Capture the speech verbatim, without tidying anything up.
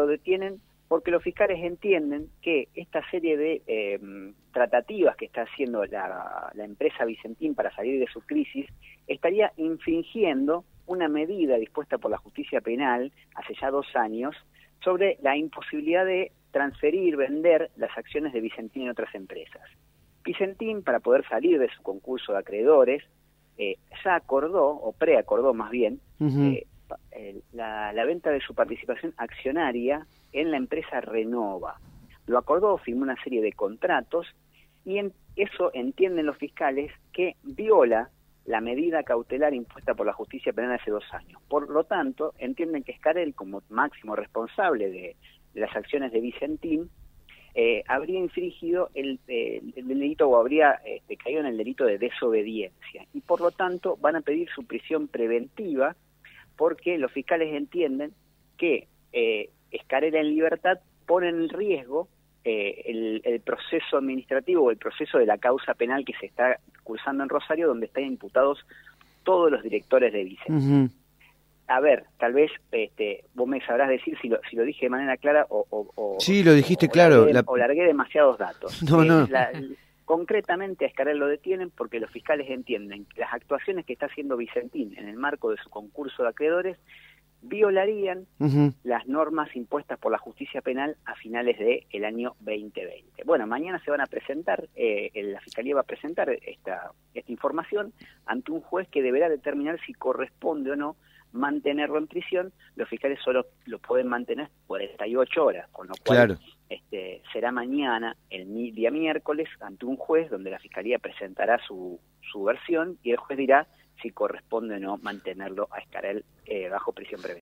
lo detienen porque los fiscales entienden que esta serie de eh, tratativas que está haciendo la, la empresa Vicentín para salir de su crisis estaría infringiendo una medida dispuesta por la justicia penal hace ya dos años sobre la imposibilidad de transferir, vender las acciones de Vicentín en otras empresas. Vicentín, para poder salir de su concurso de acreedores, eh, ya acordó, o preacordó más bien, uh-huh. eh, la, la venta de su participación accionaria en la empresa Renova. Lo acordó, firmó una serie de contratos y en eso entienden los fiscales que viola la medida cautelar impuesta por la justicia penal hace dos años. Por lo tanto, entienden que Escarel, como máximo responsable de, de las acciones de Vicentín, eh, habría infringido el, eh, el delito o habría este, caído en el delito de desobediencia. Y por lo tanto van a pedir su prisión preventiva porque los fiscales entienden que eh, Escarel en libertad pone en riesgo eh, el, el proceso administrativo o el proceso de la causa penal que se está cursando en Rosario, donde están imputados todos los directores de Vicentín. Uh-huh. A ver, tal vez este, vos me sabrás decir si lo, si lo dije de manera clara o... o, o sí, lo dijiste o claro. Largué, la... O largué demasiados datos. No, eh, no. La, concretamente a Escarel lo detienen porque los fiscales entienden que las actuaciones que está haciendo Vicentín en el marco de su concurso de acreedores violarían uh-huh. las normas impuestas por la justicia penal a finales del año veinte veinte. Bueno, mañana se van a presentar, eh, la Fiscalía va a presentar esta, esta información ante un juez que deberá determinar si corresponde o no mantenerlo en prisión. Los fiscales solo lo pueden mantener cuarenta y ocho horas, con lo cual claro. este, será mañana, el día miércoles, ante un juez donde la Fiscalía presentará su, su versión y el juez dirá si corresponde o no mantenerlo a Escarel eh, bajo prisión preventiva.